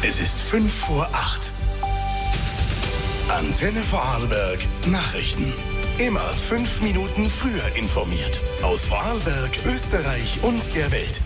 Es ist 5:05. Antenne Vorarlberg Nachrichten. Immer 5 Minuten früher informiert. Aus Vorarlberg, Österreich und der Welt.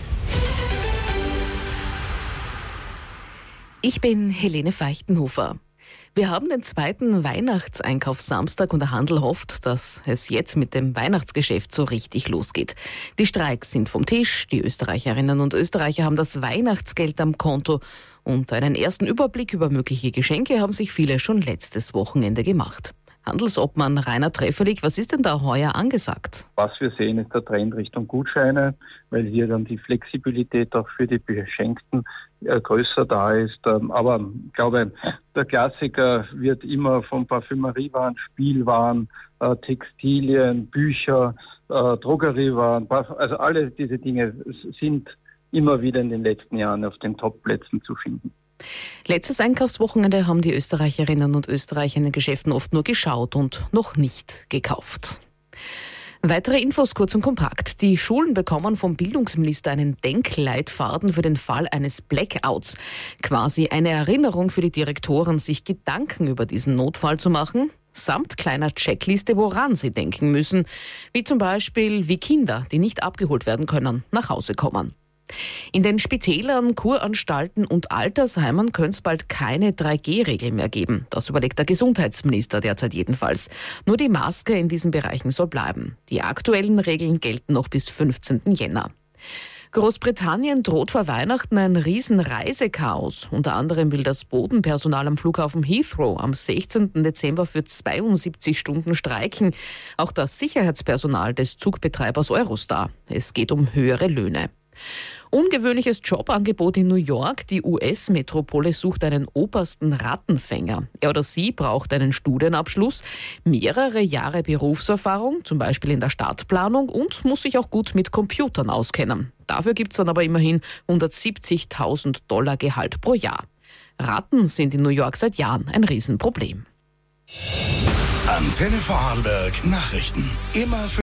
Ich bin Helene Feichtenhofer. Wir haben den zweiten Weihnachtseinkaufssamstag und der Handel hofft, dass es jetzt mit dem Weihnachtsgeschäft so richtig losgeht. Die Streiks sind vom Tisch, die Österreicherinnen und Österreicher haben das Weihnachtsgeld am Konto und einen ersten Überblick über mögliche Geschenke haben sich viele schon letztes Wochenende gemacht. Handelsobmann Rainer Trefferlig, was ist denn da heuer angesagt? Was wir sehen, ist der Trend Richtung Gutscheine, weil hier dann die Flexibilität auch für die Beschenkten größer da ist. Aber ich glaube, der Klassiker wird immer von Parfümeriewaren, Spielwaren, Textilien, Bücher, Drogeriewaren, also alle diese Dinge sind immer wieder in den letzten Jahren auf den Top-Plätzen zu finden. Letztes Einkaufswochenende haben die Österreicherinnen und Österreicher in den Geschäften oft nur geschaut und noch nicht gekauft. Weitere Infos kurz und kompakt. Die Schulen bekommen vom Bildungsminister einen Denkleitfaden für den Fall eines Blackouts. Quasi eine Erinnerung für die Direktoren, sich Gedanken über diesen Notfall zu machen, samt kleiner Checkliste, woran sie denken müssen. Wie zum Beispiel, wie Kinder, die nicht abgeholt werden können, nach Hause kommen. In den Spitälern, Kuranstalten und Altersheimen könnte es bald keine 3G-Regel mehr geben. Das überlegt der Gesundheitsminister derzeit jedenfalls. Nur die Maske in diesen Bereichen soll bleiben. Die aktuellen Regeln gelten noch bis 15. Jänner. Großbritannien droht vor Weihnachten ein Riesenreisechaos. Unter anderem will das Bodenpersonal am Flughafen Heathrow am 16. Dezember für 72 Stunden streiken. Auch das Sicherheitspersonal des Zugbetreibers Eurostar. Es geht um höhere Löhne. Ungewöhnliches Jobangebot in New York. Die US-Metropole sucht einen obersten Rattenfänger. Er oder sie braucht einen Studienabschluss, mehrere Jahre Berufserfahrung, zum Beispiel in der Stadtplanung, und muss sich auch gut mit Computern auskennen. Dafür gibt es dann aber immerhin $170.000 Gehalt pro Jahr. Ratten sind in New York seit Jahren ein Riesenproblem. Antenne Vorarlberg Nachrichten. Immer